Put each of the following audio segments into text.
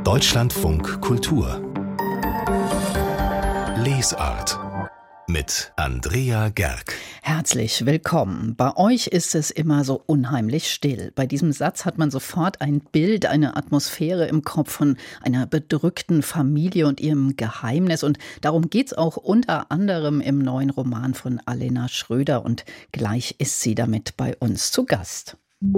Deutschlandfunk Kultur Lesart mit Andrea Gerg. Herzlich willkommen. Bei euch ist es immer so unheimlich still. Bei diesem Satz hat man sofort ein Bild, eine Atmosphäre im Kopf von einer bedrückten Familie und ihrem Geheimnis. Und darum geht's auch unter anderem im neuen Roman von Alena Schröder. Und gleich ist sie damit bei uns zu Gast.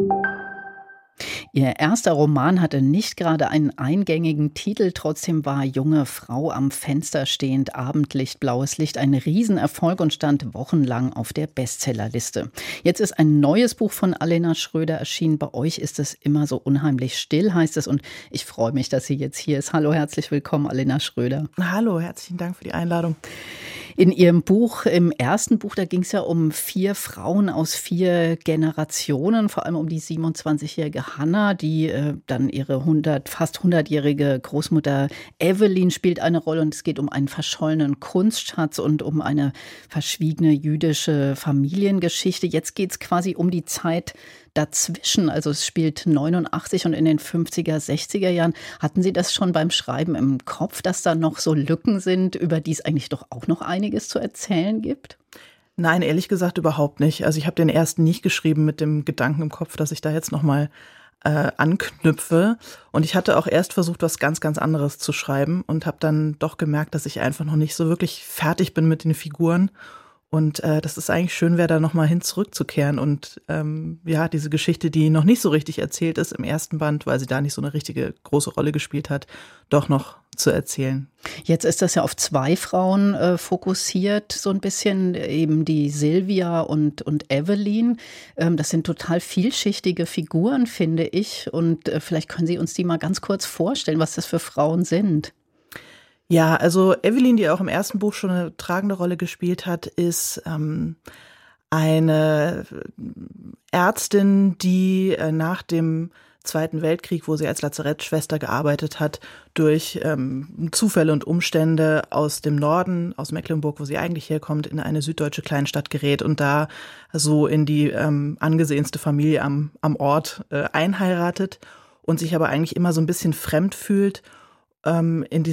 Ihr erster Roman hatte nicht gerade einen eingängigen Titel, trotzdem war Junge Frau am Fenster stehend, Abendlicht, blaues Licht ein Riesenerfolg und stand wochenlang auf der Bestsellerliste. Jetzt ist ein neues Buch von Alena Schröder erschienen. Bei euch ist es immer so unheimlich still, heißt es, und ich freue mich, dass sie jetzt hier ist. Hallo, herzlich willkommen, Alena Schröder. Hallo, herzlichen Dank für die Einladung. In Ihrem Buch, im ersten Buch, da ging es ja um 4 Frauen aus 4 Generationen, vor allem um die 27-jährige Hannah, die dann ihre fast 100-jährige Großmutter Evelyn spielt eine Rolle, und es geht um einen verschollenen Kunstschatz und um eine verschwiegene jüdische Familiengeschichte. Jetzt geht es quasi um die Zeit dazwischen, also es spielt 89 und in den 50er, 60er Jahren. Hatten Sie das schon beim Schreiben im Kopf, dass da noch so Lücken sind, über die es eigentlich doch auch noch einiges zu erzählen gibt? Nein, ehrlich gesagt überhaupt nicht. Also ich habe den ersten nicht geschrieben mit dem Gedanken im Kopf, dass ich da jetzt nochmal anknüpfe. Und ich hatte auch erst versucht, was ganz, ganz anderes zu schreiben und habe dann doch gemerkt, dass ich einfach noch nicht so wirklich fertig bin mit den Figuren. Und dass es eigentlich schön wäre, da nochmal hin zurückzukehren und diese Geschichte, die noch nicht so richtig erzählt ist im ersten Band, weil sie da nicht so eine richtige große Rolle gespielt hat, doch noch zu erzählen. Jetzt ist das ja auf 2 Frauen fokussiert, so ein bisschen, eben die Sylvia und Evelyn. Das sind total vielschichtige Figuren, finde ich. Und vielleicht können Sie uns die mal ganz kurz vorstellen, was das für Frauen sind. Ja, also Evelyn, die auch im ersten Buch schon eine tragende Rolle gespielt hat, ist eine Ärztin, die nach dem Zweiten Weltkrieg, wo sie als Lazarettschwester gearbeitet hat, durch Zufälle und Umstände aus dem Norden, aus Mecklenburg, wo sie eigentlich herkommt, in eine süddeutsche Kleinstadt gerät und da so in die angesehenste Familie am Ort einheiratet und sich aber eigentlich immer so ein bisschen fremd fühlt. In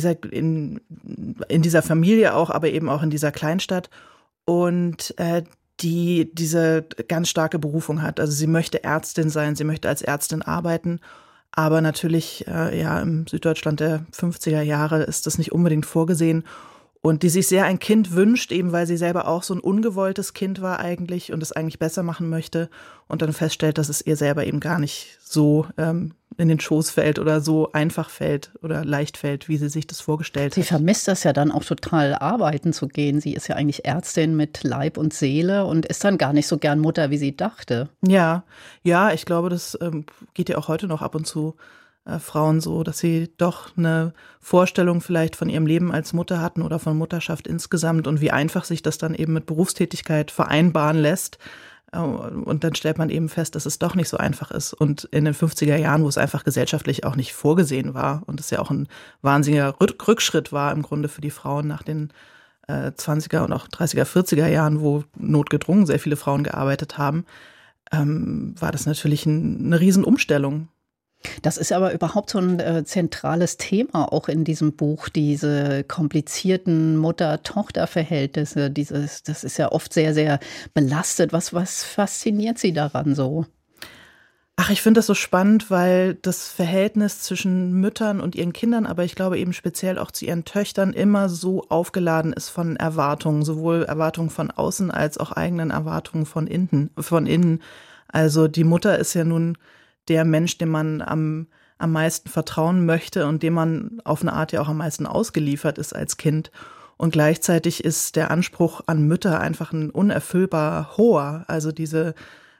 dieser Familie auch, aber eben auch in dieser Kleinstadt und die diese ganz starke Berufung hat. Also sie möchte Ärztin sein, sie möchte als Ärztin arbeiten, aber natürlich im Süddeutschland der 50er Jahre ist das nicht unbedingt vorgesehen und die sich sehr ein Kind wünscht, eben weil sie selber auch so ein ungewolltes Kind war eigentlich und es eigentlich besser machen möchte und dann feststellt, dass es ihr selber eben gar nicht so in den Schoß fällt oder so einfach fällt oder leicht fällt, wie sie sich das vorgestellt hat. Sie vermisst das ja dann auch total, arbeiten zu gehen. Sie ist ja eigentlich Ärztin mit Leib und Seele und ist dann gar nicht so gern Mutter, wie sie dachte. Ja, ich glaube, das geht ja auch heute noch ab und zu Frauen so, dass sie doch eine Vorstellung vielleicht von ihrem Leben als Mutter hatten oder von Mutterschaft insgesamt und wie einfach sich das dann eben mit Berufstätigkeit vereinbaren lässt. Und dann stellt man eben fest, dass es doch nicht so einfach ist. Und in den 50er Jahren, wo es einfach gesellschaftlich auch nicht vorgesehen war und es ja auch ein wahnsinniger Rückschritt war im Grunde für die Frauen nach den 20er und auch 30er, 40er Jahren, wo notgedrungen sehr viele Frauen gearbeitet haben, war das natürlich eine Riesenumstellung. Das ist aber überhaupt so ein zentrales Thema auch in diesem Buch, diese komplizierten Mutter-Tochter-Verhältnisse. Das ist ja oft sehr, sehr belastet. Was fasziniert Sie daran so? Ach, ich finde das so spannend, weil das Verhältnis zwischen Müttern und ihren Kindern, aber ich glaube eben speziell auch zu ihren Töchtern immer so aufgeladen ist von Erwartungen, sowohl Erwartungen von außen als auch eigenen Erwartungen von innen. Also die Mutter ist ja nun der Mensch, dem man am meisten vertrauen möchte und dem man auf eine Art ja auch am meisten ausgeliefert ist als Kind. Und gleichzeitig ist der Anspruch an Mütter einfach ein unerfüllbar hoher. Also diese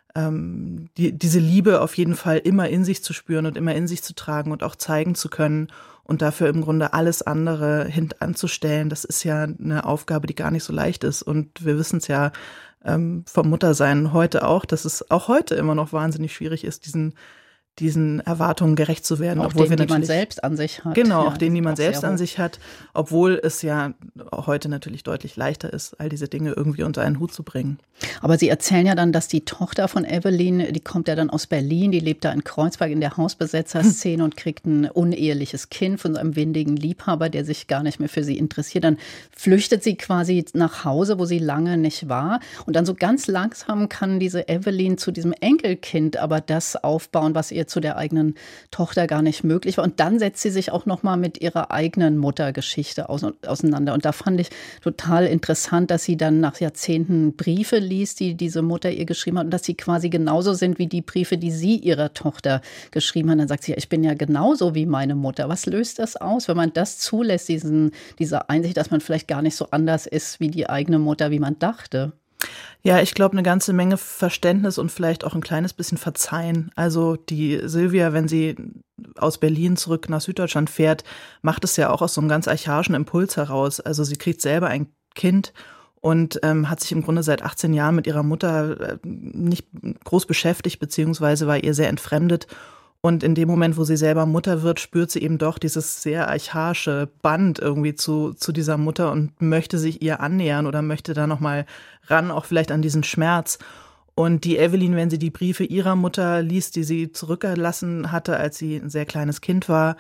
Liebe auf jeden Fall immer in sich zu spüren und immer in sich zu tragen und auch zeigen zu können und dafür im Grunde alles andere hintanzustellen, das ist ja eine Aufgabe, die gar nicht so leicht ist. Und wir wissen es ja vom Muttersein heute auch, dass es auch heute immer noch wahnsinnig schwierig ist, diesen Erwartungen gerecht zu werden. Auch obwohl denen, wir die man selbst an sich hat. Genau, ja, auch denen, die man selbst an hoch. sich hat, obwohl es ja heute natürlich deutlich leichter ist, all diese Dinge irgendwie unter einen Hut zu bringen. Aber Sie erzählen ja dann, dass die Tochter von Evelyn, die kommt ja dann aus Berlin, die lebt da in Kreuzberg in der Hausbesetzerszene und kriegt ein uneheliches Kind von so einem windigen Liebhaber, der sich gar nicht mehr für sie interessiert. Dann flüchtet sie quasi nach Hause, wo sie lange nicht war. Und dann so ganz langsam kann diese Evelyn zu diesem Enkelkind aber das aufbauen, was ihr zu der eigenen Tochter gar nicht möglich war. Und dann setzt sie sich auch noch mal mit ihrer eigenen Muttergeschichte auseinander. Und da fand ich total interessant, dass sie dann nach Jahrzehnten Briefe liest, die diese Mutter ihr geschrieben hat und dass sie quasi genauso sind wie die Briefe, die sie ihrer Tochter geschrieben hat. Dann sagt sie, ja, ich bin ja genauso wie meine Mutter. Was löst das aus, wenn man das zulässt, diese Einsicht, dass man vielleicht gar nicht so anders ist wie die eigene Mutter, wie man dachte? Ja, ich glaube, eine ganze Menge Verständnis und vielleicht auch ein kleines bisschen Verzeihen. Also die Silvia, wenn sie aus Berlin zurück nach Süddeutschland fährt, macht es ja auch aus so einem ganz archaischen Impuls heraus. Also sie kriegt selber ein Kind und hat sich im Grunde seit 18 Jahren mit ihrer Mutter nicht groß beschäftigt, beziehungsweise war ihr sehr entfremdet. Und in dem Moment, wo sie selber Mutter wird, spürt sie eben doch dieses sehr archaische Band irgendwie zu dieser Mutter und möchte sich ihr annähern oder möchte da nochmal ran, auch vielleicht an diesen Schmerz. Und die Evelyn, wenn sie die Briefe ihrer Mutter liest, die sie zurückgelassen hatte, als sie ein sehr kleines Kind war,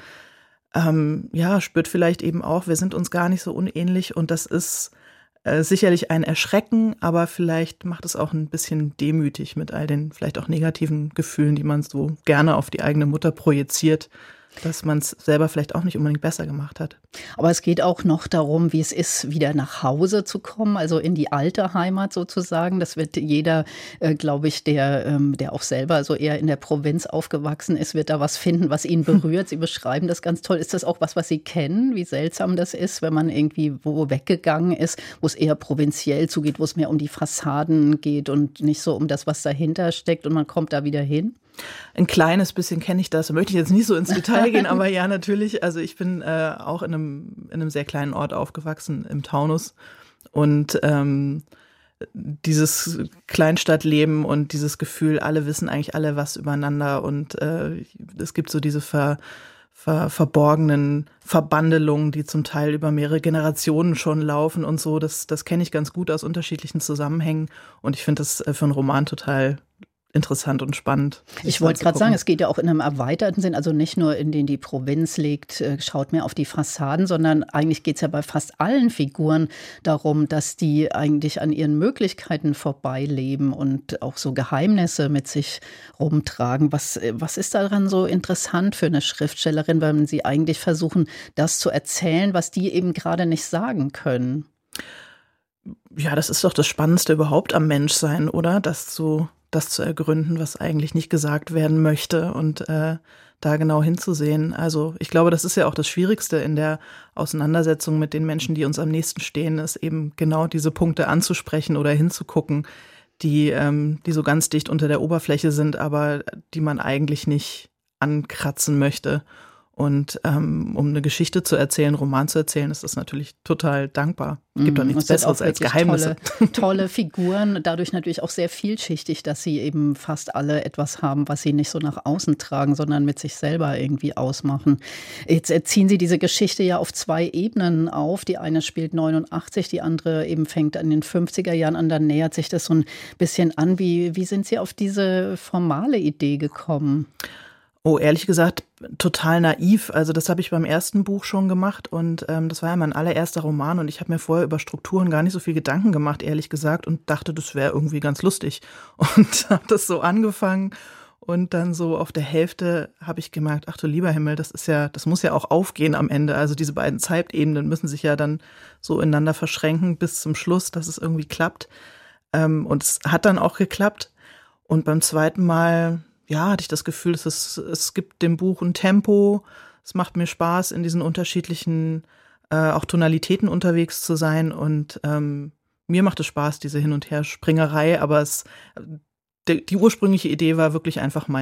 spürt vielleicht eben auch, wir sind uns gar nicht so unähnlich und das ist sicherlich ein Erschrecken, aber vielleicht macht es auch ein bisschen demütig mit all den vielleicht auch negativen Gefühlen, die man so gerne auf die eigene Mutter projiziert, dass man es selber vielleicht auch nicht unbedingt besser gemacht hat. Aber es geht auch noch darum, wie es ist, wieder nach Hause zu kommen, also in die alte Heimat sozusagen. Das wird jeder, glaube ich, der auch selber so eher in der Provinz aufgewachsen ist, wird da was finden, was ihn berührt. Sie beschreiben das ganz toll. Ist das auch was Sie kennen, wie seltsam das ist, wenn man irgendwie wo weggegangen ist, wo es eher provinziell zugeht, wo es mehr um die Fassaden geht und nicht so um das, was dahinter steckt und man kommt da wieder hin? Ein kleines bisschen kenne ich das, da möchte ich jetzt nicht so ins Detail gehen, aber ja, natürlich. Also ich bin auch in einem sehr kleinen Ort aufgewachsen, im Taunus. Und dieses Kleinstadtleben und dieses Gefühl, alle wissen eigentlich alle was übereinander. Und es gibt so diese verborgenen Verbandelungen, die zum Teil über mehrere Generationen schon laufen und so. Das kenne ich ganz gut aus unterschiedlichen Zusammenhängen. Und ich finde das für einen Roman total interessant und spannend. Ich wollte gerade sagen, es geht ja auch in einem erweiterten Sinn, also nicht nur in den die Provinz legt, schaut mehr auf die Fassaden, sondern eigentlich geht es ja bei fast allen Figuren darum, dass die eigentlich an ihren Möglichkeiten vorbeileben und auch so Geheimnisse mit sich rumtragen. Was ist daran so interessant für eine Schriftstellerin, wenn sie eigentlich versuchen, das zu erzählen, was die eben gerade nicht sagen können? Ja, das ist doch das Spannendste überhaupt am Menschsein, oder? Das zu ergründen, was eigentlich nicht gesagt werden möchte und da genau hinzusehen. Also ich glaube, das ist ja auch das Schwierigste in der Auseinandersetzung mit den Menschen, die uns am nächsten stehen, ist eben genau diese Punkte anzusprechen oder hinzugucken, die so ganz dicht unter der Oberfläche sind, aber die man eigentlich nicht ankratzen möchte. Und um eine Geschichte zu erzählen, einen Roman zu erzählen, ist das natürlich total dankbar. Es gibt doch nichts Besseres als Geheimnisse. Tolle Figuren, dadurch natürlich auch sehr vielschichtig, dass sie eben fast alle etwas haben, was sie nicht so nach außen tragen, sondern mit sich selber irgendwie ausmachen. Jetzt ziehen Sie diese Geschichte ja auf 2 Ebenen auf. Die eine spielt 89, die andere eben fängt an den 50er Jahren an. Dann nähert sich das so ein bisschen an. Wie sind Sie auf diese formale Idee gekommen? Oh, ehrlich gesagt, total naiv. Also das habe ich beim ersten Buch schon gemacht und das war ja mein allererster Roman und ich habe mir vorher über Strukturen gar nicht so viel Gedanken gemacht, ehrlich gesagt, und dachte, das wäre irgendwie ganz lustig und habe das so angefangen und dann so auf der Hälfte habe ich gemerkt, ach du lieber Himmel, das muss ja auch aufgehen am Ende. Also diese beiden Zeitebenen müssen sich ja dann so ineinander verschränken bis zum Schluss, dass es irgendwie klappt. Und es hat dann auch geklappt und beim zweiten Mal hatte ich das Gefühl, es gibt dem Buch ein Tempo. Es macht mir Spaß, in diesen unterschiedlichen auch Tonalitäten unterwegs zu sein. Und mir macht es Spaß, diese Hin- und Her-Springerei. Aber die ursprüngliche Idee war wirklich einfach meiner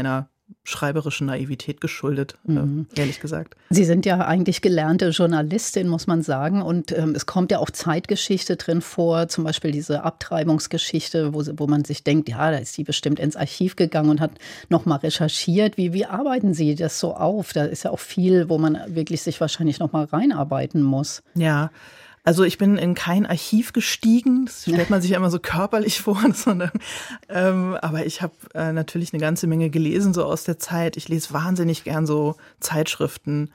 schreiberischen Naivität geschuldet, ehrlich gesagt. Sie sind ja eigentlich gelernte Journalistin, muss man sagen. Und es kommt ja auch Zeitgeschichte drin vor, zum Beispiel diese Abtreibungsgeschichte, wo man sich denkt, ja, da ist sie bestimmt ins Archiv gegangen und hat nochmal recherchiert. Wie arbeiten Sie das so auf? Da ist ja auch viel, wo man wirklich sich wahrscheinlich nochmal reinarbeiten muss. Ja, also ich bin in kein Archiv gestiegen, das stellt man sich ja immer so körperlich vor, sondern, aber ich habe natürlich eine ganze Menge gelesen so aus der Zeit. Ich lese wahnsinnig gern so Zeitschriften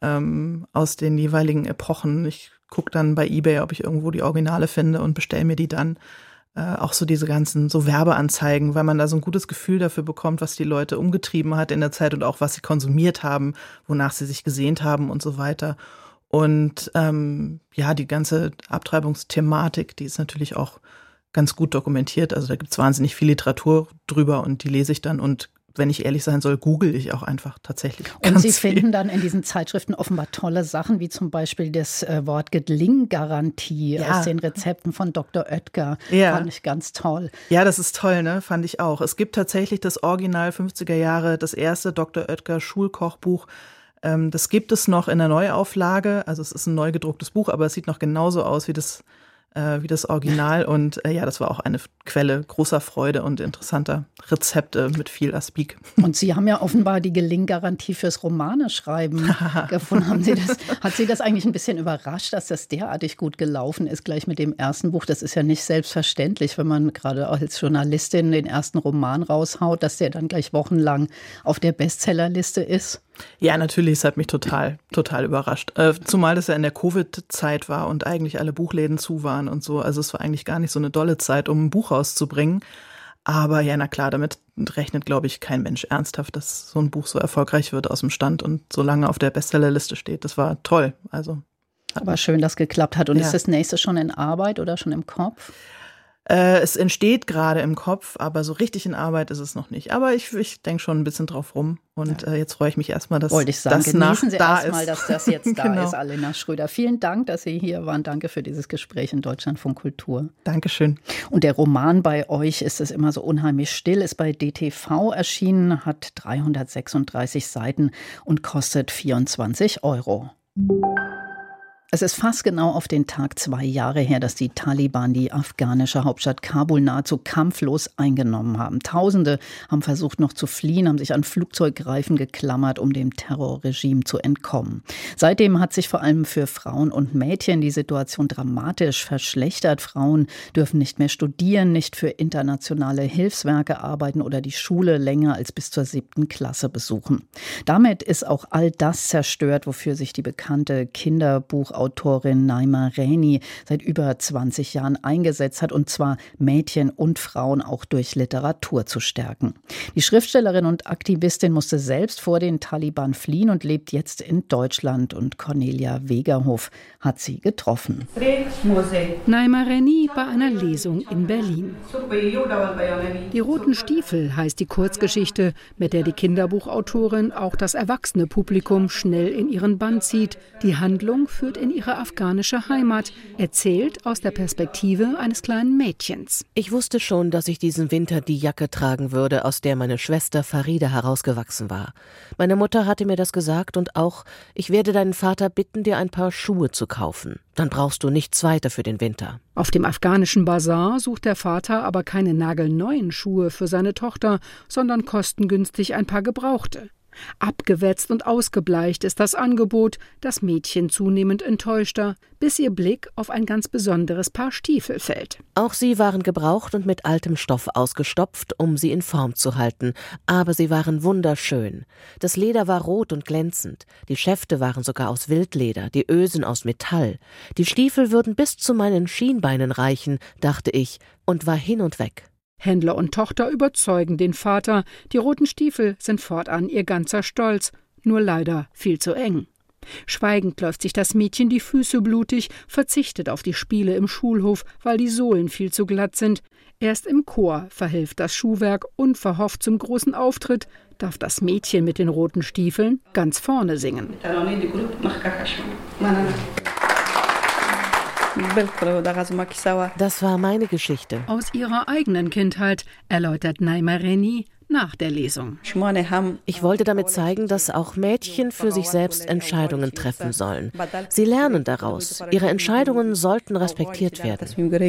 aus den jeweiligen Epochen. Ich gucke dann bei eBay, ob ich irgendwo die Originale finde und bestelle mir die dann. Auch so diese ganzen so Werbeanzeigen, weil man da so ein gutes Gefühl dafür bekommt, was die Leute umgetrieben hat in der Zeit und auch was sie konsumiert haben, wonach sie sich gesehnt haben und so weiter. Und die ganze Abtreibungsthematik, die ist natürlich auch ganz gut dokumentiert. Also da gibt es wahnsinnig viel Literatur drüber und die lese ich dann. Und wenn ich ehrlich sein soll, google ich auch einfach tatsächlich. Und Sie finden dann in diesen Zeitschriften offenbar tolle Sachen, wie zum Beispiel das Wort Gelinggarantie aus den Rezepten von Dr. Oetker. Ja. Fand ich ganz toll. Ja, das ist toll, ne? Fand ich auch. Es gibt tatsächlich das Original 50er Jahre, das erste Dr. Oetker Schulkochbuch. Das gibt es noch in der Neuauflage, also es ist ein neu gedrucktes Buch, aber es sieht noch genauso aus wie das Original und das war auch eine Quelle großer Freude und interessanter Rezepte mit viel Aspik. Und Sie haben ja offenbar die Gelinggarantie fürs Romaneschreiben gefunden. Hat Sie das eigentlich ein bisschen überrascht, dass das derartig gut gelaufen ist, gleich mit dem ersten Buch? Das ist ja nicht selbstverständlich, wenn man gerade als Journalistin den ersten Roman raushaut, dass der dann gleich wochenlang auf der Bestsellerliste ist. Ja, natürlich, es hat mich total überrascht. Zumal das ja in der Covid-Zeit war und eigentlich alle Buchläden zu waren und so. Also es war eigentlich gar nicht so eine dolle Zeit, um ein Buch rauszubringen. Aber ja, na klar, damit rechnet, glaube ich, kein Mensch ernsthaft, dass so ein Buch so erfolgreich wird aus dem Stand und so lange auf der Bestsellerliste steht. Das war toll. Aber schön, dass geklappt hat. Und ist das nächste schon in Arbeit oder schon im Kopf? Es entsteht gerade im Kopf, aber so richtig in Arbeit ist es noch nicht. Aber ich denke schon ein bisschen drauf rum. Und jetzt freue ich mich erstmal, dass das genießen Sie da erstmal, dass das jetzt da ist, Alena Schröder. Vielen Dank, dass Sie hier waren. Danke für dieses Gespräch in Deutschlandfunk Kultur. Dankeschön. Und der Roman bei euch ist es immer so unheimlich still, ist bei DTV erschienen, hat 336 Seiten und kostet 24 €. Es ist fast genau auf den Tag 2 Jahre her, dass die Taliban die afghanische Hauptstadt Kabul nahezu kampflos eingenommen haben. Tausende haben versucht noch zu fliehen, haben sich an Flugzeugreifen geklammert, um dem Terrorregime zu entkommen. Seitdem hat sich vor allem für Frauen und Mädchen die Situation dramatisch verschlechtert. Frauen dürfen nicht mehr studieren, nicht für internationale Hilfswerke arbeiten oder die Schule länger als bis zur 7. Klasse besuchen. Damit ist auch all das zerstört, wofür sich die bekannte Kinderbuchautorin Naima Rainey seit über 20 Jahren eingesetzt hat, und zwar Mädchen und Frauen auch durch Literatur zu stärken. Die Schriftstellerin und Aktivistin musste selbst vor den Taliban fliehen und lebt jetzt in Deutschland, und Cornelia Wegerhof hat sie getroffen. Naima Rainey bei einer Lesung in Berlin. Die roten Stiefel heißt die Kurzgeschichte, mit der die Kinderbuchautorin auch das erwachsene Publikum schnell in ihren Bann zieht. Die Handlung führt in ihre afghanische Heimat, erzählt aus der Perspektive eines kleinen Mädchens. Ich wusste schon, dass ich diesen Winter die Jacke tragen würde, aus der meine Schwester Farida herausgewachsen war. Meine Mutter hatte mir das gesagt, und auch, ich werde deinen Vater bitten, dir ein paar Schuhe zu kaufen. Dann brauchst du nichts weiter für den Winter. Auf dem afghanischen Bazar sucht der Vater aber keine nagelneuen Schuhe für seine Tochter, sondern kostengünstig ein paar gebrauchte. Abgewetzt und ausgebleicht ist das Angebot, das Mädchen zunehmend enttäuschter, bis ihr Blick auf ein ganz besonderes Paar Stiefel fällt. Auch sie waren gebraucht und mit altem Stoff ausgestopft, um sie in Form zu halten, aber sie waren wunderschön. Das Leder war rot und glänzend, die Schäfte waren sogar aus Wildleder, die Ösen aus Metall. Die Stiefel würden bis zu meinen Schienbeinen reichen, dachte ich, und war hin und weg. Händler und Tochter überzeugen den Vater. Die roten Stiefel sind fortan ihr ganzer Stolz, nur leider viel zu eng. Schweigend läuft sich das Mädchen die Füße blutig, verzichtet auf die Spiele im Schulhof, weil die Sohlen viel zu glatt sind. Erst im Chor verhilft das Schuhwerk, unverhofft zum großen Auftritt darf das Mädchen mit den roten Stiefeln ganz vorne singen. Das war meine Geschichte. Aus ihrer eigenen Kindheit, erläutert Naima Rainey, nach der Lesung. Ich wollte damit zeigen, dass auch Mädchen für sich selbst Entscheidungen treffen sollen. Sie lernen daraus. Ihre Entscheidungen sollten respektiert werden.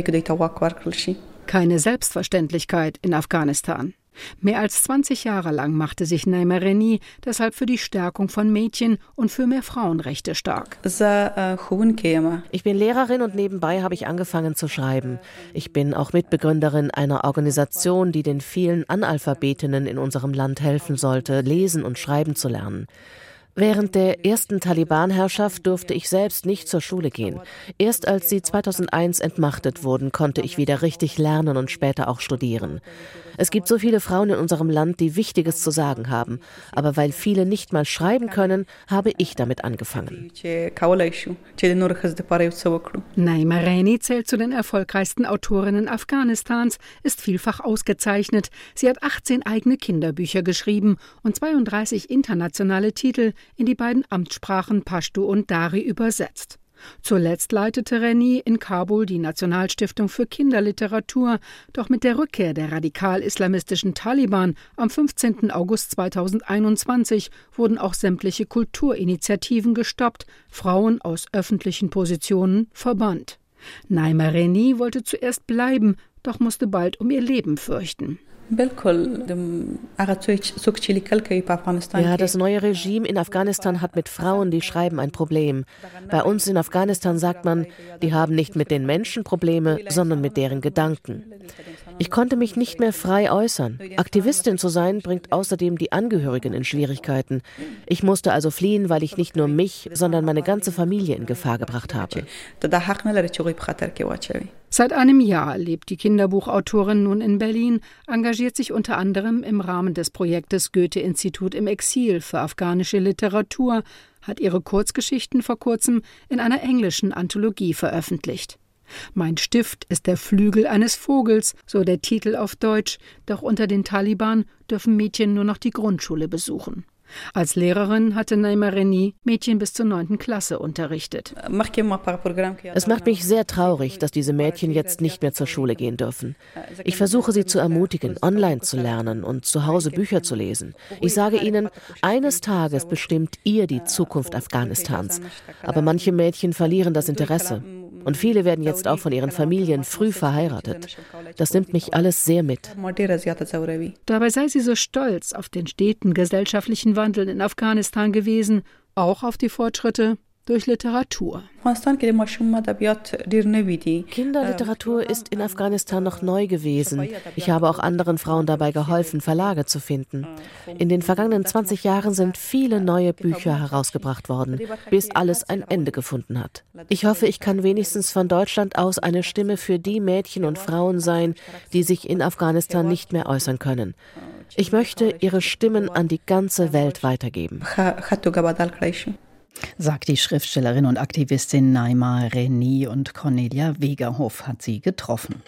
Keine Selbstverständlichkeit in Afghanistan. Mehr als 20 Jahre lang machte sich Naima Reni deshalb für die Stärkung von Mädchen und für mehr Frauenrechte stark. Ich bin Lehrerin und nebenbei habe ich angefangen zu schreiben. Ich bin auch Mitbegründerin einer Organisation, die den vielen Analphabetinnen in unserem Land helfen sollte, lesen und schreiben zu lernen. Während der ersten Taliban-Herrschaft durfte ich selbst nicht zur Schule gehen. Erst als sie 2001 entmachtet wurden, konnte ich wieder richtig lernen und später auch studieren. Es gibt so viele Frauen in unserem Land, die Wichtiges zu sagen haben. Aber weil viele nicht mal schreiben können, habe ich damit angefangen. Naima Reni zählt zu den erfolgreichsten Autorinnen Afghanistans, ist vielfach ausgezeichnet. Sie hat 18 eigene Kinderbücher geschrieben und 32 internationale Titel in die beiden Amtssprachen Pashto und Dari übersetzt. Zuletzt leitete Reni in Kabul die Nationalstiftung für Kinderliteratur. Doch mit der Rückkehr der radikal-islamistischen Taliban am 15. August 2021 wurden auch sämtliche Kulturinitiativen gestoppt, Frauen aus öffentlichen Positionen verbannt. Naima Reni wollte zuerst bleiben, doch musste bald um ihr Leben fürchten. Ja, das neue Regime in Afghanistan hat mit Frauen, die schreiben, ein Problem. Bei uns in Afghanistan sagt man, die haben nicht mit den Menschen Probleme, sondern mit deren Gedanken. Ich konnte mich nicht mehr frei äußern. Aktivistin zu sein, bringt außerdem die Angehörigen in Schwierigkeiten. Ich musste also fliehen, weil ich nicht nur mich, sondern meine ganze Familie in Gefahr gebracht habe. Seit einem Jahr lebt die Kinderbuchautorin nun in Berlin, engagiert sich unter anderem im Rahmen des Projektes Goethe-Institut im Exil für afghanische Literatur, hat ihre Kurzgeschichten vor kurzem in einer englischen Anthologie veröffentlicht. »Mein Stift ist der Flügel eines Vogels«, so der Titel auf Deutsch, doch unter den Taliban dürfen Mädchen nur noch die Grundschule besuchen. Als Lehrerin hatte Naima Reni Mädchen bis zur 9. Klasse unterrichtet. Es macht mich sehr traurig, dass diese Mädchen jetzt nicht mehr zur Schule gehen dürfen. Ich versuche sie zu ermutigen, online zu lernen und zu Hause Bücher zu lesen. Ich sage ihnen, eines Tages bestimmt ihr die Zukunft Afghanistans. Aber manche Mädchen verlieren das Interesse. Und viele werden jetzt auch von ihren Familien früh verheiratet. Das nimmt mich alles sehr mit. Dabei sei sie so stolz auf den steten gesellschaftlichen Wandel in Afghanistan gewesen, auch auf die Fortschritte durch Literatur. Kinderliteratur ist in Afghanistan noch neu gewesen. Ich habe auch anderen Frauen dabei geholfen, Verlage zu finden. In den vergangenen 20 Jahren sind viele neue Bücher herausgebracht worden, bis alles ein Ende gefunden hat. Ich hoffe, ich kann wenigstens von Deutschland aus eine Stimme für die Mädchen und Frauen sein, die sich in Afghanistan nicht mehr äußern können. Ich möchte ihre Stimmen an die ganze Welt weitergeben. Sagt die Schriftstellerin und Aktivistin Naima Reni, und Cornelia Wegerhoff hat sie getroffen.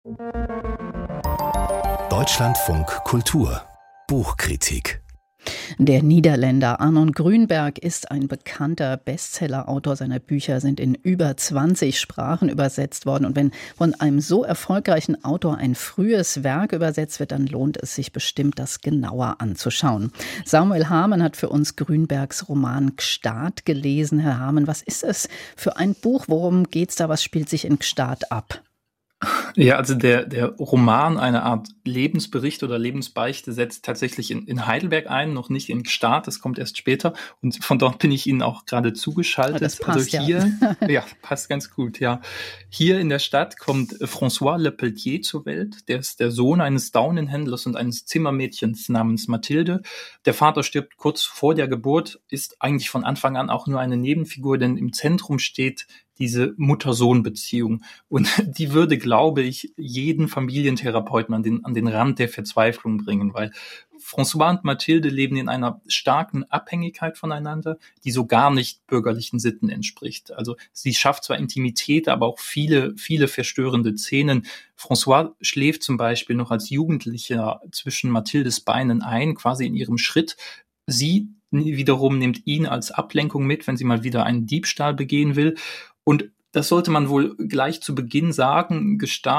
Deutschlandfunk Kultur Buchkritik. Der Niederländer Arnon Grünberg ist ein bekannter Bestsellerautor. Seine Bücher sind in über 20 Sprachen übersetzt worden. Und wenn von einem so erfolgreichen Autor ein frühes Werk übersetzt wird, dann lohnt es sich bestimmt, das genauer anzuschauen. Samuel Hamann hat für uns Grünbergs Roman Gstaad gelesen. Herr Hamann, was ist es für ein Buch? Worum geht's da? Was spielt sich in Gstaad ab? Ja, also der Roman, eine Art Lebensbericht oder Lebensbeichte, setzt tatsächlich in Heidelberg ein, noch nicht in Gstaad, das kommt erst später. Und von dort bin ich Ihnen auch gerade zugeschaltet. Das passt, also hier, ja, passt ganz gut, ja. Hier in der Stadt kommt François Lepeltier zur Welt. Der ist der Sohn eines Daunenhändlers und eines Zimmermädchens namens Mathilde. Der Vater stirbt kurz vor der Geburt, ist eigentlich von Anfang an auch nur eine Nebenfigur, denn im Zentrum steht diese Mutter-Sohn-Beziehung. Und die würde, glaube ich, jeden Familientherapeuten an den Rand der Verzweiflung bringen, weil François und Mathilde leben in einer starken Abhängigkeit voneinander, die so gar nicht bürgerlichen Sitten entspricht. Also sie schafft zwar Intimität, aber auch viele, viele verstörende Szenen. François schläft zum Beispiel noch als Jugendlicher zwischen Mathildes Beinen ein, quasi in ihrem Schritt. Sie wiederum nimmt ihn als Ablenkung mit, wenn sie mal wieder einen Diebstahl begehen will. Und das sollte man wohl gleich zu Beginn sagen, Gstaad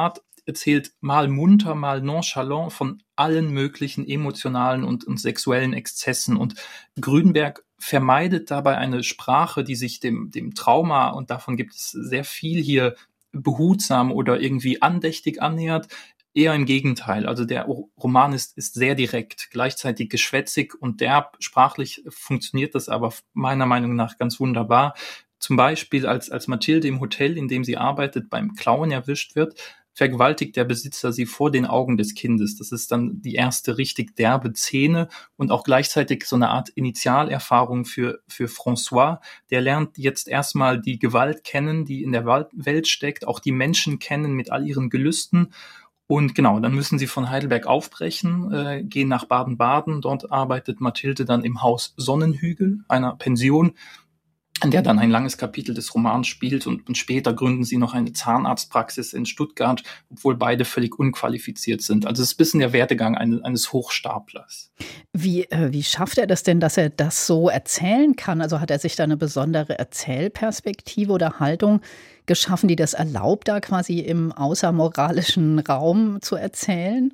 erzählt mal munter, mal nonchalant von allen möglichen emotionalen und sexuellen Exzessen. Und Grünberg vermeidet dabei eine Sprache, die sich dem Trauma, und davon gibt es sehr viel hier, behutsam oder irgendwie andächtig annähert. Eher im Gegenteil. Also der Roman ist sehr direkt, gleichzeitig geschwätzig und derb. Sprachlich funktioniert das aber meiner Meinung nach ganz wunderbar. Zum Beispiel, als Mathilde im Hotel, in dem sie arbeitet, beim Klauen erwischt wird, vergewaltigt der Besitzer sie vor den Augen des Kindes. Das ist dann die erste richtig derbe Szene und auch gleichzeitig so eine Art Initialerfahrung für François. Der lernt jetzt erstmal die Gewalt kennen, die in der Welt steckt, auch die Menschen kennen mit all ihren Gelüsten. Und genau, dann müssen sie von Heidelberg aufbrechen, gehen nach Baden-Baden. Dort arbeitet Mathilde dann im Haus Sonnenhügel, einer Pension, in der dann ein langes Kapitel des Romans spielt, und später gründen sie noch eine Zahnarztpraxis in Stuttgart, obwohl beide völlig unqualifiziert sind. Also es ist ein bisschen der Werdegang eines Hochstaplers. Wie schafft er das denn, dass er das so erzählen kann? Also hat er sich da eine besondere Erzählperspektive oder Haltung geschaffen, die das erlaubt, da quasi im außermoralischen Raum zu erzählen?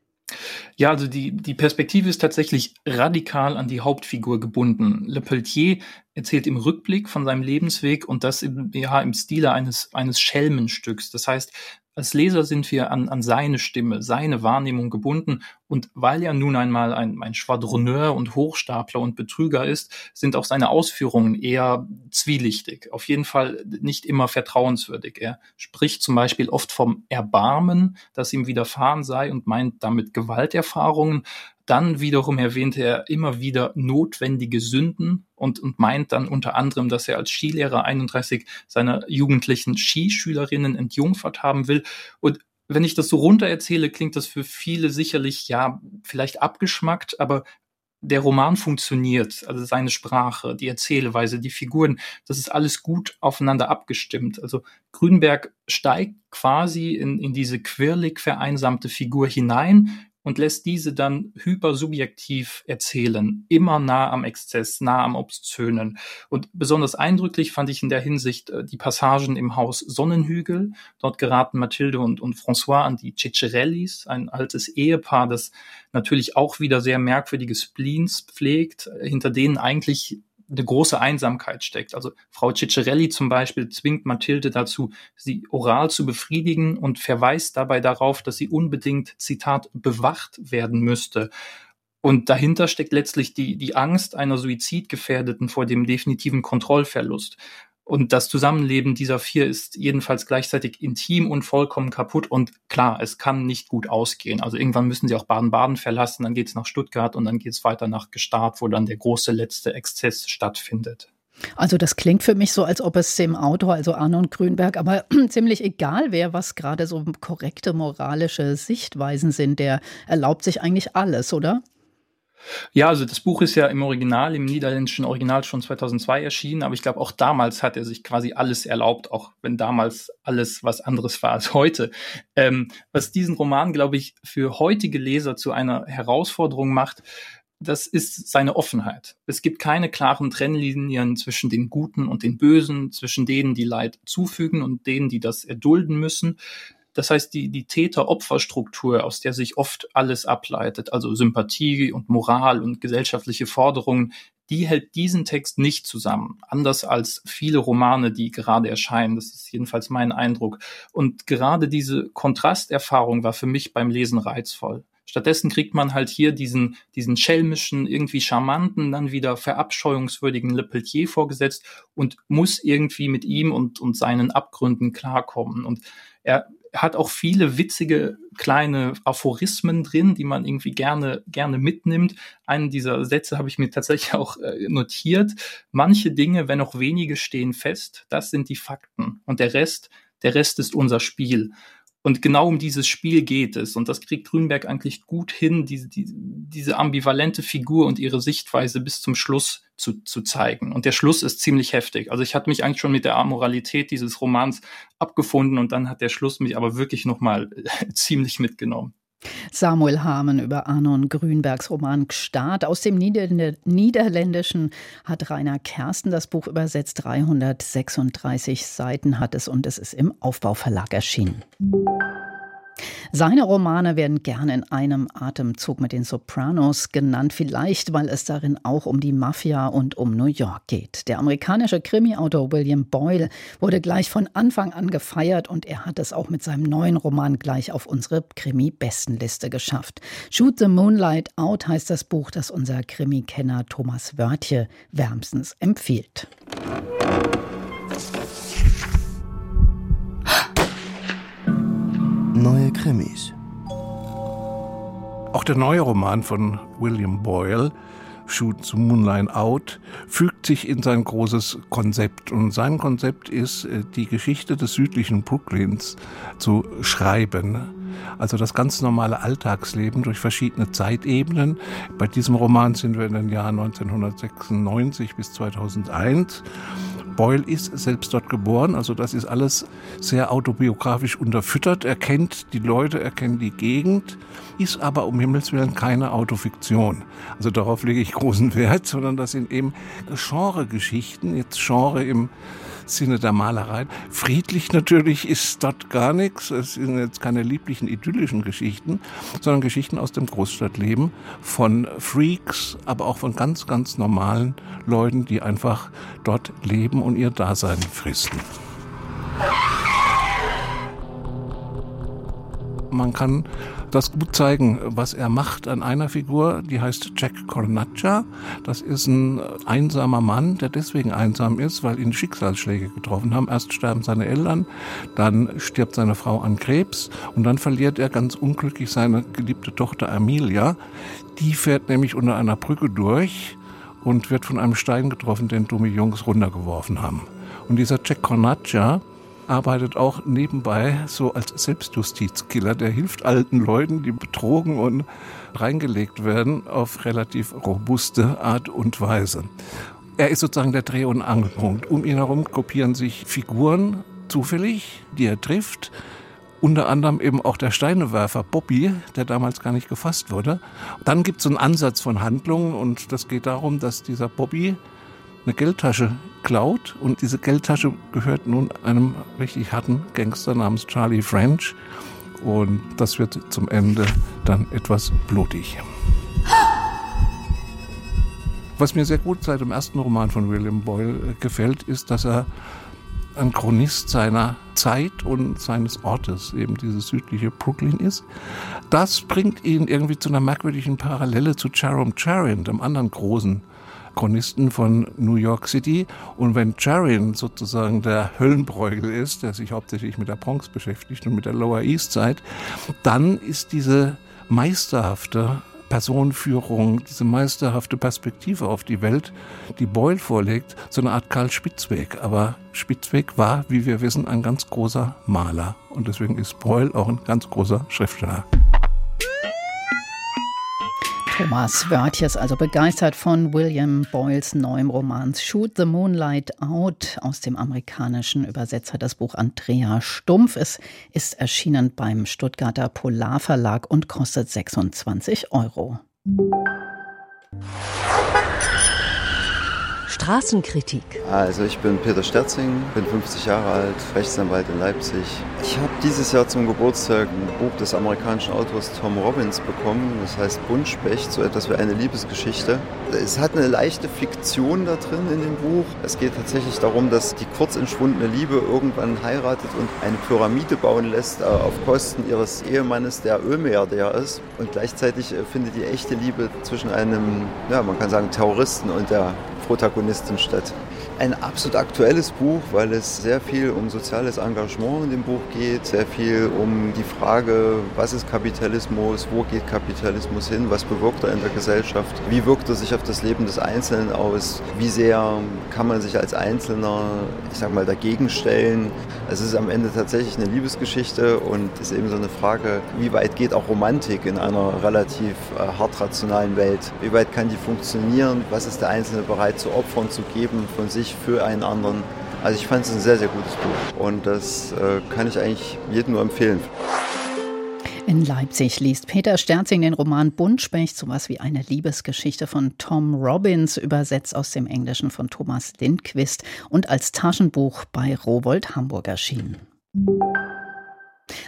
Ja, also die Perspektive ist tatsächlich radikal an die Hauptfigur gebunden. Le Peltier erzählt im Rückblick von seinem Lebensweg und das im Stile eines Schelmenstücks. Das heißt, als Leser sind wir an seine Stimme, seine Wahrnehmung gebunden. Und weil er nun einmal ein Schwadronneur und Hochstapler und Betrüger ist, sind auch seine Ausführungen eher zwielichtig. Auf jeden Fall nicht immer vertrauenswürdig. Er spricht zum Beispiel oft vom Erbarmen, das ihm widerfahren sei und meint damit Gewalterfahrungen. Dann wiederum erwähnt er immer wieder notwendige Sünden und meint dann unter anderem, dass er als Skilehrer 31 seiner jugendlichen Skischülerinnen entjungfert haben will. Und wenn ich das so runter erzähle, klingt das für viele sicherlich, ja, vielleicht abgeschmackt, aber der Roman funktioniert, also seine Sprache, die Erzählweise, die Figuren, das ist alles gut aufeinander abgestimmt. Also Grünberg steigt quasi in diese quirlig vereinsamte Figur hinein und lässt diese dann hypersubjektiv erzählen, immer nah am Exzess, nah am Obszönen. Und besonders eindrücklich fand ich in der Hinsicht die Passagen im Haus Sonnenhügel. Dort geraten Mathilde und François an die Ceccarellis, ein altes Ehepaar, das natürlich auch wieder sehr merkwürdige Spleens pflegt, hinter denen eigentlich eine große Einsamkeit steckt. Also Frau Ceccarelli zum Beispiel zwingt Mathilde dazu, sie oral zu befriedigen und verweist dabei darauf, dass sie unbedingt, Zitat, bewacht werden müsste. Und dahinter steckt letztlich die Angst einer Suizidgefährdeten vor dem definitiven Kontrollverlust. Und das Zusammenleben dieser vier ist jedenfalls gleichzeitig intim und vollkommen kaputt. Und klar, es kann nicht gut ausgehen. Also irgendwann müssen sie auch Baden-Baden verlassen, dann geht's nach Stuttgart und dann geht's weiter nach Gstaad, wo dann der große letzte Exzess stattfindet. Also das klingt für mich so, als ob es dem Autor, also Arnon Grünberg, aber ziemlich egal wäre, was gerade so korrekte moralische Sichtweisen sind. Der erlaubt sich eigentlich alles, oder? Ja, also das Buch ist ja im niederländischen Original schon 2002 erschienen, aber ich glaube, auch damals hat er sich quasi alles erlaubt, auch wenn damals alles was anderes war als heute. Was diesen Roman, glaube ich, für heutige Leser zu einer Herausforderung macht, das ist seine Offenheit. Es gibt keine klaren Trennlinien zwischen den Guten und den Bösen, zwischen denen, die Leid zufügen und denen, die das erdulden müssen. Das heißt, die Täter-Opfer-Struktur, aus der sich oft alles ableitet, also Sympathie und Moral und gesellschaftliche Forderungen, die hält diesen Text nicht zusammen. Anders als viele Romane, die gerade erscheinen. Das ist jedenfalls mein Eindruck. Und gerade diese Kontrasterfahrung war für mich beim Lesen reizvoll. Stattdessen kriegt man halt hier diesen schelmischen, irgendwie charmanten, dann wieder verabscheuungswürdigen Le Peltier vorgesetzt und muss irgendwie mit ihm und seinen Abgründen klarkommen. Und er hat auch viele witzige kleine Aphorismen drin, die man irgendwie gerne mitnimmt. Einen dieser Sätze habe ich mir tatsächlich auch notiert. Manche Dinge, wenn auch wenige, stehen fest. Das sind die Fakten. Und der Rest ist unser Spiel. Und genau um dieses Spiel geht es. Und das kriegt Grünberg eigentlich gut hin, diese ambivalente Figur und ihre Sichtweise bis zum Schluss zu zeigen. Und der Schluss ist ziemlich heftig. Also ich hatte mich eigentlich schon mit der Amoralität dieses Romans abgefunden und dann hat der Schluss mich aber wirklich nochmal ziemlich mitgenommen. Samuel Hamann über Arnon Grünbergs Roman Gstaad. Aus dem Niederländischen hat Rainer Kersten das Buch übersetzt. 336 Seiten hat es und es ist im Aufbau Verlag erschienen. Seine Romane werden gerne in einem Atemzug mit den Sopranos genannt, vielleicht weil es darin auch um die Mafia und um New York geht. Der amerikanische Krimi-Autor William Boyle wurde gleich von Anfang an gefeiert und er hat es auch mit seinem neuen Roman gleich auf unsere Krimi-Bestenliste geschafft. Shoot the Moonlight Out heißt das Buch, das unser Krimi-Kenner Thomas Wörtje wärmstens empfiehlt. Neue Krimis. Auch der neue Roman von William Boyle, Shoot the Moonlight Out, fügt sich in sein großes Konzept. Und sein Konzept ist, die Geschichte des südlichen Brooklyns zu schreiben. Also das ganz normale Alltagsleben durch verschiedene Zeitebenen. Bei diesem Roman sind wir in den Jahren 1996 bis 2001. Boyle ist selbst dort geboren, also das ist alles sehr autobiografisch unterfüttert. Er kennt die Leute, er kennt die Gegend, ist aber um Himmels Willen keine Autofiktion. Also darauf lege ich großen Wert, sondern das sind eben Genregeschichten, jetzt Genre im Sinne der Malerei. Friedlich natürlich ist dort gar nichts. Es sind jetzt keine lieblichen, idyllischen Geschichten, sondern Geschichten aus dem Großstadtleben von Freaks, aber auch von ganz, ganz normalen Leuten, die einfach dort leben und ihr Dasein fristen. Man kann das gut zeigen, was er macht an einer Figur, die heißt Jack Cornaccia. Das ist ein einsamer Mann, der deswegen einsam ist, weil ihn Schicksalsschläge getroffen haben. Erst sterben seine Eltern, dann stirbt seine Frau an Krebs und dann verliert er ganz unglücklich seine geliebte Tochter Amelia. Die fährt nämlich unter einer Brücke durch und wird von einem Stein getroffen, den dumme Jungs runtergeworfen haben. Und dieser Jack Cornaccia arbeitet auch nebenbei so als Selbstjustizkiller. Der hilft alten Leuten, die betrogen und reingelegt werden, auf relativ robuste Art und Weise. Er ist sozusagen der Dreh- und Angelpunkt. Um ihn herum gruppieren sich Figuren zufällig, die er trifft. Unter anderem eben auch der Steinewerfer Bobby, der damals gar nicht gefasst wurde. Dann gibt es einen Ansatz von Handlungen und das geht darum, dass dieser Bobby eine Geldtasche klaut und diese Geldtasche gehört nun einem richtig harten Gangster namens Charlie French und das wird zum Ende dann etwas blutig. Was mir sehr gut seit dem ersten Roman von William Boyle gefällt, ist, dass er ein Chronist seiner Zeit und seines Ortes, eben dieses südliche Brooklyn ist. Das bringt ihn irgendwie zu einer merkwürdigen Parallele zu Jerome Charyn, dem anderen großen Chronisten von New York City. Und wenn Charyn sozusagen der Höllenbräugel ist, der sich hauptsächlich mit der Bronx beschäftigt und mit der Lower East Side, dann ist diese meisterhafte Personenführung, diese meisterhafte Perspektive auf die Welt, die Boyle vorlegt, so eine Art Karl Spitzweg. Aber Spitzweg war, wie wir wissen, ein ganz großer Maler. Und deswegen ist Boyle auch ein ganz großer Schriftsteller. Thomas Wörtje ist also begeistert von William Boyles neuem Roman Shoot the Moonlight Out. Aus dem amerikanischen Übersetzer das Buch Andrea Stumpf. Es ist erschienen beim Stuttgarter Polarverlag und kostet 26 €. Straßenkritik. Also ich bin Peter Sterzing, bin 50 Jahre alt, Rechtsanwalt in Leipzig. Ich habe dieses Jahr zum Geburtstag ein Buch des amerikanischen Autors Tom Robbins bekommen. Das heißt Buntspecht, so etwas wie eine Liebesgeschichte. Es hat eine leichte Fiktion da drin in dem Buch. Es geht tatsächlich darum, dass die kurz entschwundene Liebe irgendwann heiratet und eine Pyramide bauen lässt auf Kosten ihres Ehemannes, der Ölmilliardär ist. Und gleichzeitig findet die echte Liebe zwischen einem, ja, man kann sagen, Terroristen und der Protagonistin statt. Ein absolut aktuelles Buch, weil es sehr viel um soziales Engagement in dem Buch geht, sehr viel um die Frage, was ist Kapitalismus, wo geht Kapitalismus hin, was bewirkt er in der Gesellschaft, wie wirkt er sich auf das Leben des Einzelnen aus, wie sehr kann man sich als Einzelner, ich sag mal, dagegen stellen. Es ist am Ende tatsächlich eine Liebesgeschichte und ist eben so eine Frage, wie weit geht auch Romantik in einer relativ hart rationalen Welt, wie weit kann die funktionieren, was ist der Einzelne bereit zu opfern, zu geben von sich für einen anderen. Also ich fand es ein sehr, sehr gutes Buch und das kann ich eigentlich jedem nur empfehlen. In Leipzig liest Peter Sterzing den Roman Buntspecht, sowas wie eine Liebesgeschichte von Tom Robbins, übersetzt aus dem Englischen von Thomas Lindquist und als Taschenbuch bei Rowohlt Hamburg erschienen.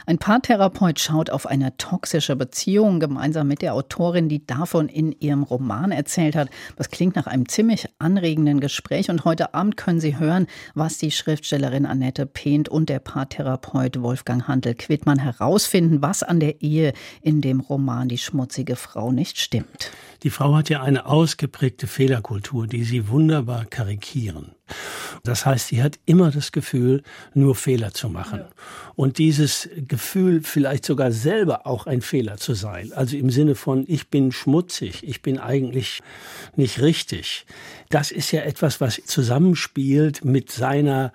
Ein Paartherapeut schaut auf eine toxische Beziehung gemeinsam mit der Autorin, die davon in ihrem Roman erzählt hat. Das klingt nach einem ziemlich anregenden Gespräch und heute Abend können Sie hören, was die Schriftstellerin Annette Pehnt und der Paartherapeut Wolfgang Handel-Quittmann herausfinden, was an der Ehe in dem Roman Die schmutzige Frau nicht stimmt. Die Frau hat ja eine ausgeprägte Fehlerkultur, die sie wunderbar karikieren. Das heißt, sie hat immer das Gefühl, nur Fehler zu machen. Und dieses Gefühl, vielleicht sogar selber auch ein Fehler zu sein, also im Sinne von, ich bin schmutzig, ich bin eigentlich nicht richtig, das ist ja etwas, was zusammenspielt mit seiner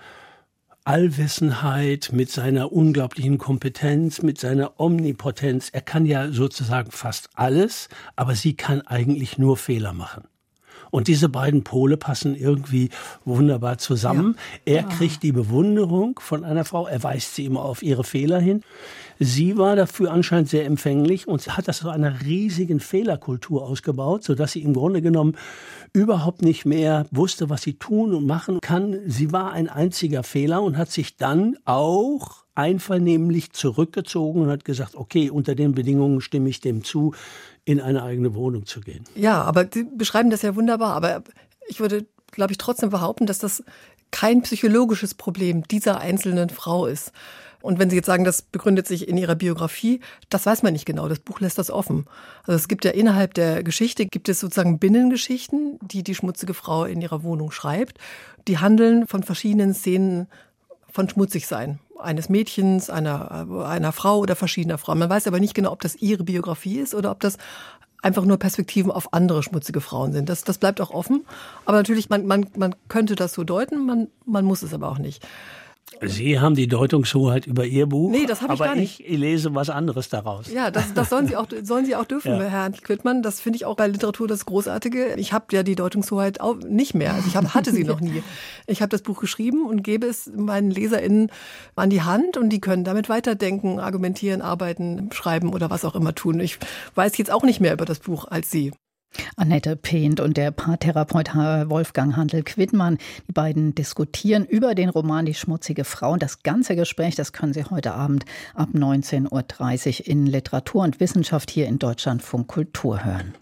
Allwissenheit, mit seiner unglaublichen Kompetenz, mit seiner Omnipotenz. Er kann ja sozusagen fast alles, aber sie kann eigentlich nur Fehler machen. Und diese beiden Pole passen irgendwie wunderbar zusammen. Ja. Er kriegt die Bewunderung von einer Frau, er weist sie immer auf ihre Fehler hin. Sie war dafür anscheinend sehr empfänglich und hat das zu einer riesigen Fehlerkultur ausgebaut, sodass sie im Grunde genommen überhaupt nicht mehr wusste, was sie tun und machen kann. Sie war ein einziger Fehler und hat sich dann auch einvernehmlich zurückgezogen und hat gesagt, okay, unter den Bedingungen stimme ich dem zu, in eine eigene Wohnung zu gehen. Ja, aber Sie beschreiben das ja wunderbar. Aber ich würde, glaube ich, trotzdem behaupten, dass das kein psychologisches Problem dieser einzelnen Frau ist. Und wenn Sie jetzt sagen, das begründet sich in ihrer Biografie, das weiß man nicht genau. Das Buch lässt das offen. Also es gibt ja innerhalb der Geschichte, gibt es sozusagen Binnengeschichten, die die schmutzige Frau in ihrer Wohnung schreibt. Die handeln von verschiedenen Szenen von Schmutzigsein. Eines Mädchens, einer Frau oder verschiedener Frauen. Man weiß aber nicht genau, ob das ihre Biografie ist oder ob das einfach nur Perspektiven auf andere schmutzige Frauen sind. Das bleibt auch offen. Aber natürlich, man könnte das so deuten, man muss es aber auch nicht. Sie haben die Deutungshoheit über Ihr Buch, nee, das habe ich gar nicht. Ich lese was anderes daraus. Ja, das sollen Sie auch dürfen, ja. Herr Quittmann. Das finde ich auch bei Literatur das Großartige. Ich habe ja die Deutungshoheit auch nicht mehr. Also ich hatte sie noch nie. Ich habe das Buch geschrieben und gebe es meinen LeserInnen an die Hand und die können damit weiterdenken, argumentieren, arbeiten, schreiben oder was auch immer tun. Ich weiß jetzt auch nicht mehr über das Buch als Sie. Annette Pehnt und der Paartherapeut Wolfgang Handel-Quittmann. Die beiden diskutieren über den Roman Die schmutzige Frau. Und das ganze Gespräch, das können Sie heute Abend ab 19.30 Uhr in Literatur und Wissenschaft hier in Deutschlandfunk Kultur hören.